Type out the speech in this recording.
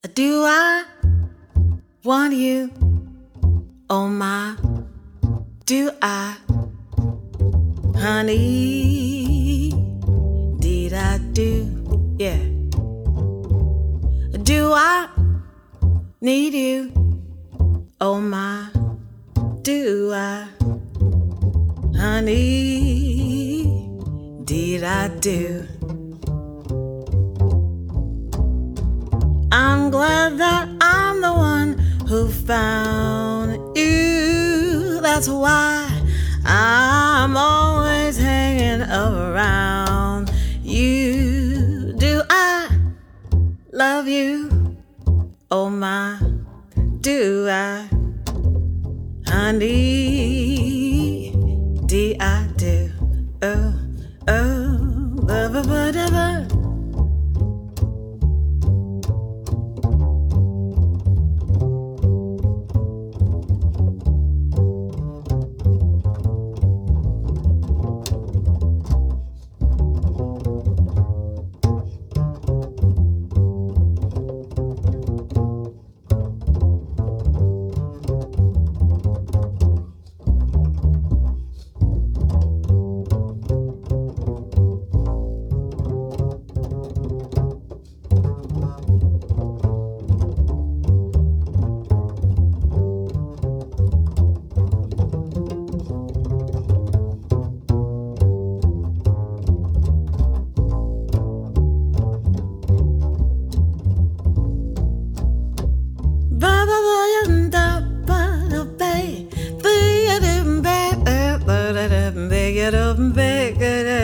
Do I want you? Oh my, do I? Honey, did I do? Yeah. Do I need you? Oh my, do I? Honey, did I do? I'm glad that I'm the one who found you. That's why I'm always hanging around you. Do I love you? Oh my, do I? Honey, did I do? Oh, whatever. Big it up,